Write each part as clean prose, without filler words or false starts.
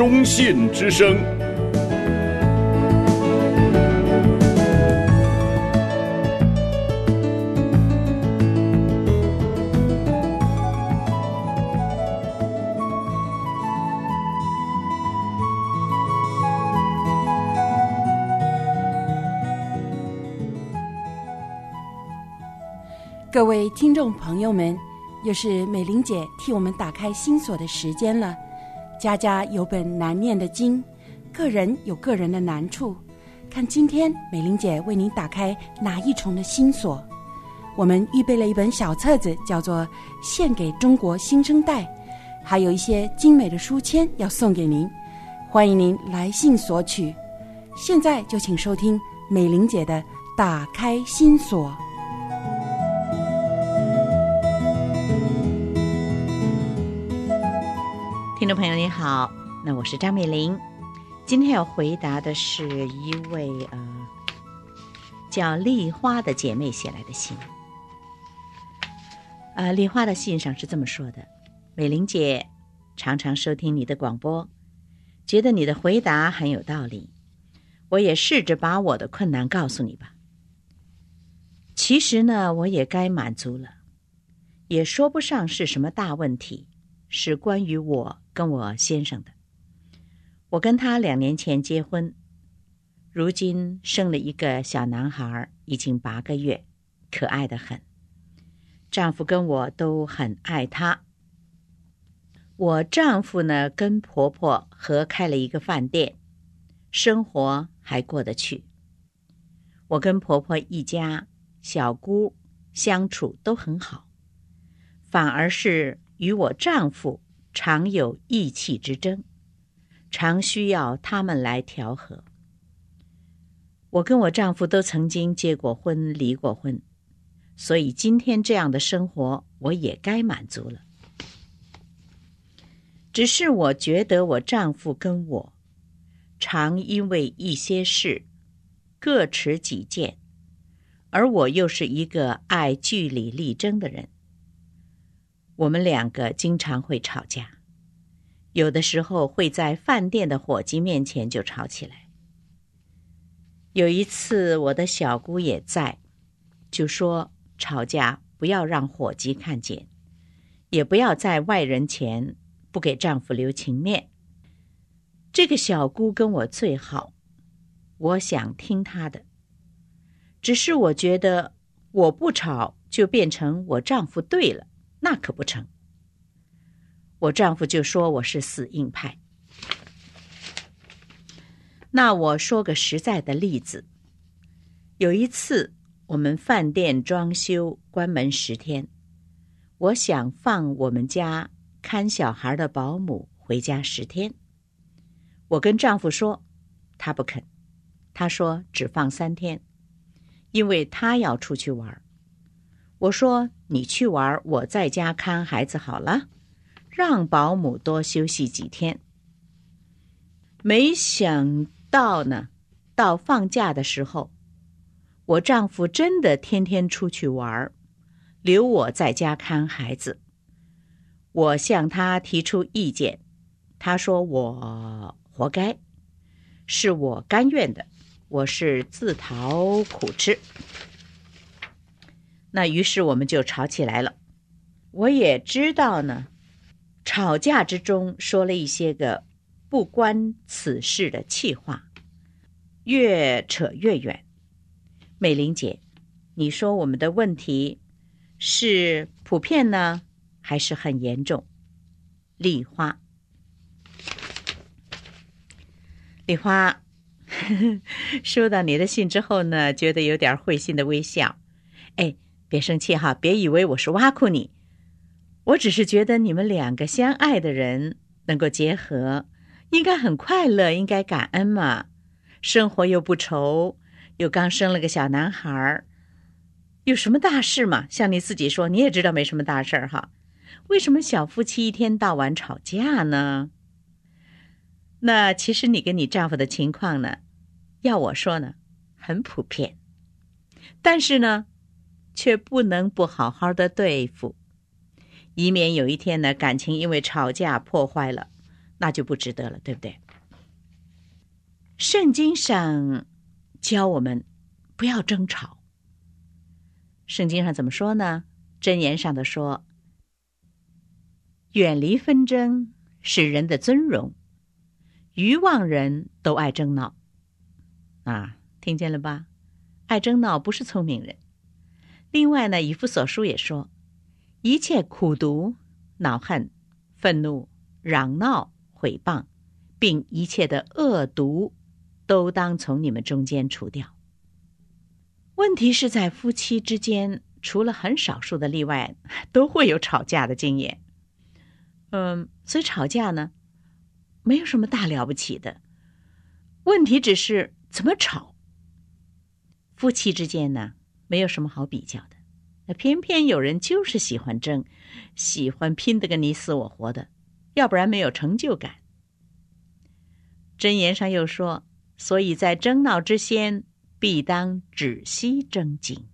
中信之声。 各位听众朋友们，又是美玲姐替我们打开心锁的时间了。家家有本难念的经，个人有个人的难处，看今天美玲姐为您打开哪一重的心锁。我们预备了一本小册子，叫做《献给中国新生代》，还有一些精美的书签要送给您，欢迎您来信索取。现在就请收听美玲姐的打开心锁。 听众朋友你好，那我是张美玲。今天要回答的是一位叫丽花的姐妹写来的信。丽花的信上是这么说的：美玲姐，常常收听你的广播，觉得你的回答很有道理，我也试着把我的困难告诉你吧。其实呢，我也该满足了，也说不上是什么大问题，是关于我跟我先生的。我跟他2年前结婚，如今生了一个小男孩，已经8个月，可爱得很。丈夫跟我都很爱他。我丈夫呢，跟婆婆合开了一个饭店，生活还过得去。我跟婆婆一家小姑相处都很好，反而是与我丈夫常有意气之争，常需要他们来调和。我跟我丈夫都曾经结过婚，离过婚，所以今天这样的生活我也该满足了。只是我觉得我丈夫跟我常因为一些事各持己见，而我又是一个爱据理力争的人。我们2个经常会吵架，有的时候会在饭店的伙计面前就吵起来。有一次我的小姑也在，就说吵架不要让伙计看见，也不要在外人前不给丈夫留情面。这个小姑跟我最好，我想听她的，只是我觉得我不吵就变成我丈夫对了，那可不成。我丈夫就说我是死硬派。那我说个实在的例子，有一次我们饭店装修关门10天，我想放我们家看小孩的保姆回家10天。我跟丈夫说，他不肯，他说只放3天，因为他要出去玩。我说你去玩，我在家看孩子好了，让保姆多休息几天。没想到呢，到放假的时候，我丈夫真的天天出去玩，留我在家看孩子。我向他提出意见，他说我活该，是我甘愿的，我是自讨苦吃。那于是我们就吵起来了。我也知道呢，吵架之中说了一些个不关此事的气话，越扯越远。美玲姐，你说我们的问题是普遍呢，还是很严重？丽花。丽花收到你的信之后呢，觉得有点会心的微笑。别生气哈，别以为我是挖苦你，我只是觉得你们2个相爱的人能够结合，应该很快乐，应该感恩嘛。生活又不愁，又刚生了个小男孩，有什么大事嘛？像你自己说，你也知道没什么大事哈。为什么小夫妻一天到晚吵架呢？那其实你跟你丈夫的情况呢，要我说呢，很普遍，但是呢，却不能不好好的对付，以免有一天呢，感情因为吵架破坏了， 那就不值得了，对不对？圣经上教我们不要争吵。圣经上怎么说呢？箴言上的说，远离纷争是人的尊荣，愚妄人都爱争闹。听见了吧？爱争闹不是聪明人。另外呢，以弗所书也说，一切苦毒、恼恨、愤怒、嚷闹、毁谤，并一切的恶毒，都当从你们中间除掉。问题是在夫妻之间，除了很少数的例外，都会有吵架的经验。所以吵架呢，没有什么大了不起的，问题只是怎么吵。夫妻之间呢，没有什么好比较的，那偏偏有人就是喜欢争，喜欢拼得个你死我活的，要不然没有成就感。箴言上又说，所以在争闹之先，必当止息争竞。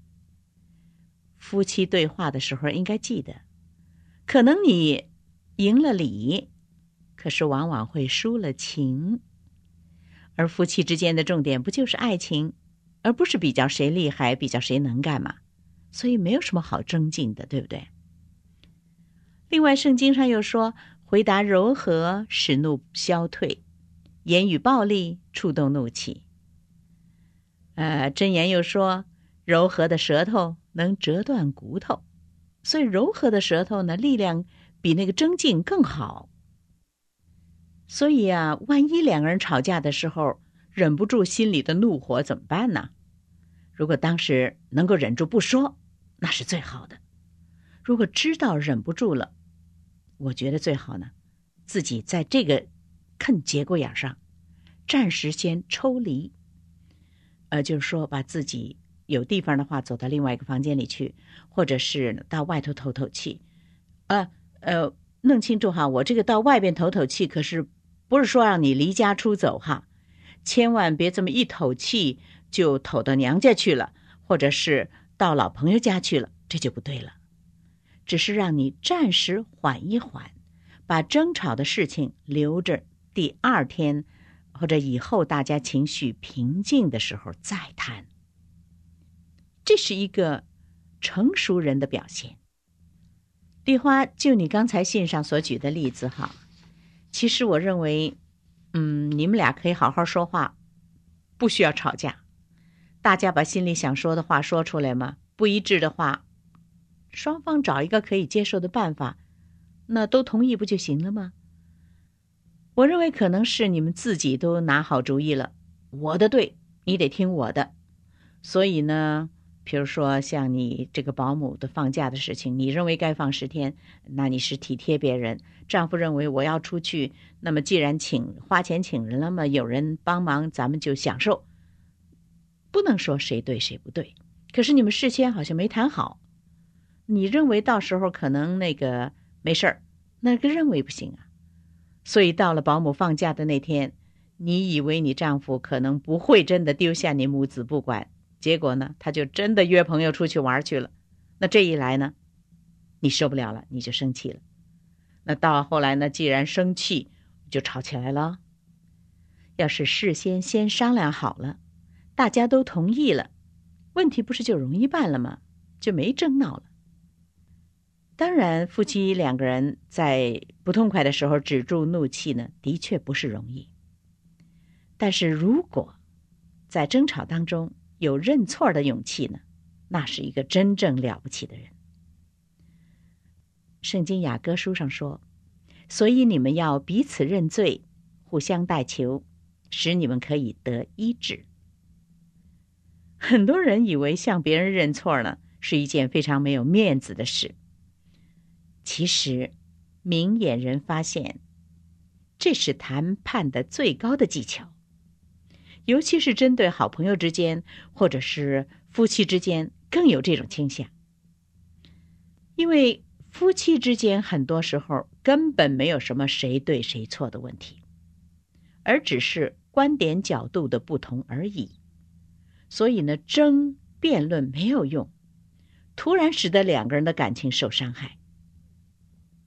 夫妻对话的时候应该记得，可能你赢了理，可是往往会输了情。而夫妻之间的重点不就是爱情，而不是比较谁厉害，比较谁能干嘛？所以没有什么好争竞的，对不对？另外圣经上又说，回答柔和使怒消退，言语暴力触动怒气。箴言又说，柔和的舌头能折断骨头，所以柔和的舌头呢，力量比那个争竞更好。所以万一两个人吵架的时候忍不住心里的怒火怎么办呢？如果当时能够忍住不说，那是最好的。如果知道忍不住了，我觉得最好呢，自己在这个坑节骨眼上暂时先抽离，就是说把自己有地方的话走到另外一个房间里去，或者是到外头透透气。弄清楚哈，我这个到外边透透气，可是不是说让你离家出走哈，千万别这么一透气就透到娘家去了，或者是到老朋友家去了，这就不对了。只是让你暂时缓一缓，把争吵的事情留着第二天或者以后大家情绪平静的时候再谈。这是一个成熟人的表现。丽花，就你刚才信上所举的例子哈，其实我认为你们俩可以好好说话，不需要吵架。大家把心里想说的话说出来嘛，不一致的话，双方找一个可以接受的办法，那都同意不就行了吗？我认为可能是你们自己都拿好主意了，我的对，你得听我的。所以呢，比如说像你这个保姆的放假的事情，你认为该放10天，那你是体贴别人。丈夫认为我要出去，那么既然花钱请人了嘛，有人帮忙咱们就享受。不能说谁对谁不对，可是你们事先好像没谈好。你认为到时候可能那个没事儿，那个认为不行啊。所以到了保姆放假的那天，你以为你丈夫可能不会真的丢下你母子不管，结果呢，他就真的约朋友出去玩去了。那这一来呢，你受不了了，你就生气了。那到后来呢，既然生气，就吵起来了。要是事先商量好了，大家都同意了，问题不是就容易办了吗？就没争闹了。当然，夫妻两个人在不痛快的时候止住怒气呢，的确不是容易。但是如果在争吵当中有认错的勇气呢，那是一个真正了不起的人。圣经雅歌书上说，所以你们要彼此认罪，互相代求，使你们可以得医治。很多人以为向别人认错呢，是一件非常没有面子的事。其实明眼人发现，这是谈判的最高的技巧，尤其是针对好朋友之间或者是夫妻之间更有这种倾向。因为夫妻之间很多时候根本没有什么谁对谁错的问题，而只是观点角度的不同而已。所以呢，辩论没有用，突然使得两个人的感情受伤害。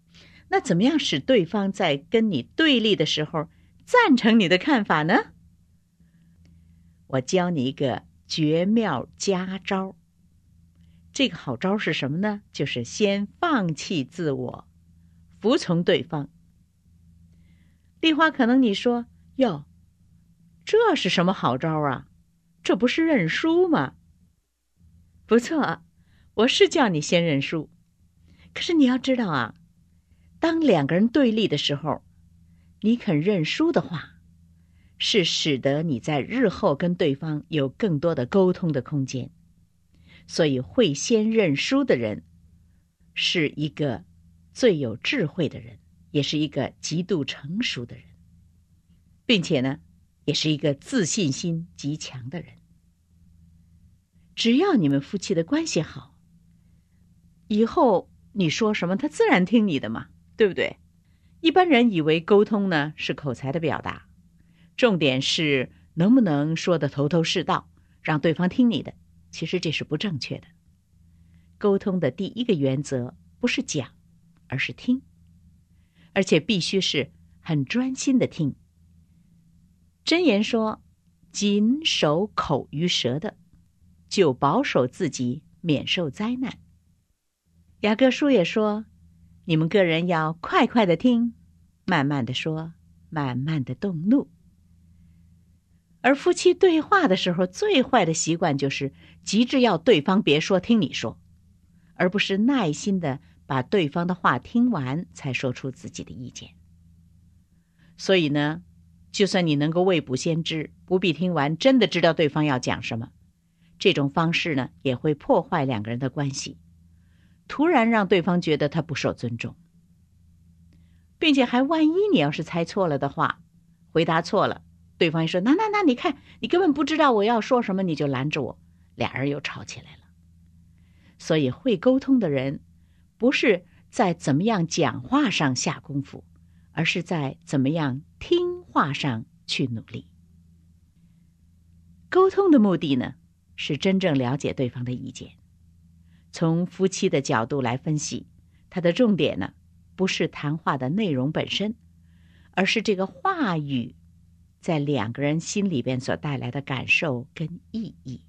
那怎么样使对方在跟你对立的时候赞成你的看法呢？我教你一个绝妙佳招。这个好招是什么呢？就是先放弃自我，服从对方。丽花，可能你说，哟，这是什么好招啊？这不是认输吗？不错，我是叫你先认输。可是你要知道啊，当两个人对立的时候，你肯认输的话，是使得你在日后跟对方有更多的沟通的空间。所以会先认输的人是一个最有智慧的人，也是一个极度成熟的人，并且呢，也是一个自信心极强的人。只要你们夫妻的关系好，以后你说什么他自然听你的嘛，对不对？一般人以为沟通呢是口才的表达，重点是能不能说得头头是道，让对方听你的。其实这是不正确的。沟通的第一个原则不是讲，而是听，而且必须是很专心的听。箴言说，谨守口于舌的，就保守自己免受灾难。雅各书也说，你们个人要快快的听，慢慢的说，慢慢的动怒。而夫妻对话的时候，最坏的习惯就是急着要对方别说，听你说，而不是耐心的把对方的话听完才说出自己的意见。所以呢，就算你能够未卜先知，不必听完真的知道对方要讲什么，这种方式呢，也会破坏两个人的关系，突然让对方觉得他不受尊重，并且还万一你要是猜错了的话，回答错了，对方一说，那你看，你根本不知道我要说什么，你就拦着我，俩人又吵起来了。所以会沟通的人，不是在怎么样讲话上下功夫，而是在怎么样听话上去努力。沟通的目的呢，是真正了解对方的意见。从夫妻的角度来分析，它的重点呢，不是谈话的内容本身，而是这个话语在两个人心里边所带来的感受跟意义。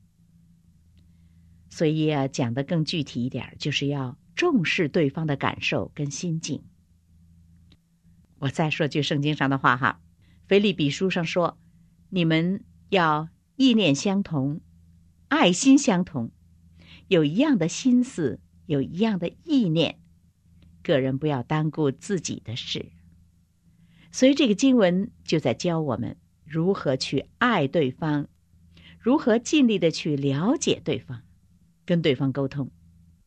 所以讲得更具体一点，就是要重视对方的感受跟心境。我再说句圣经上的话哈，腓立比书上说，你们要意念相同，爱心相同，有一样的心思，有一样的意念，个人不要单顾自己的事。所以这个经文就在教我们如何去爱对方，如何尽力的去了解对方，跟对方沟通。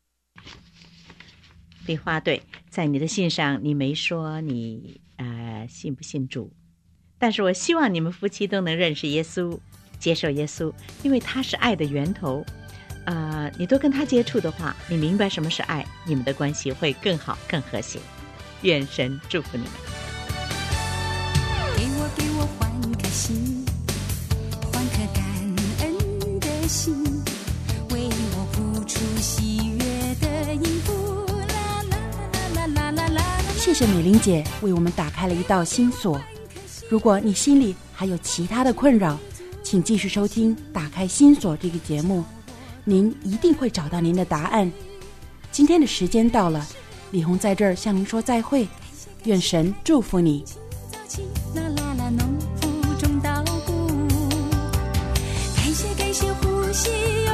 丽花，对，在你的信上你没说你信不信主，但是我希望你们夫妻都能认识耶稣，接受耶稣，因为他是爱的源头。你多跟他接触的话，你明白什么是爱，你们的关系会更好更和谐。愿神祝福你们。 给我换颗心，换颗感恩的心，为我付出喜悦的音符，啦啦啦啦啦啦。 谢谢美玲姐为我们打开了一道心锁。如果你心里还有其他的困扰，请继续收听《打开心锁》这个节目，您一定会找到您的答案。今天的时间到了，李红在这儿向您说再会，愿神祝福你。 啦啦啦，农夫种稻谷，感谢呼吸。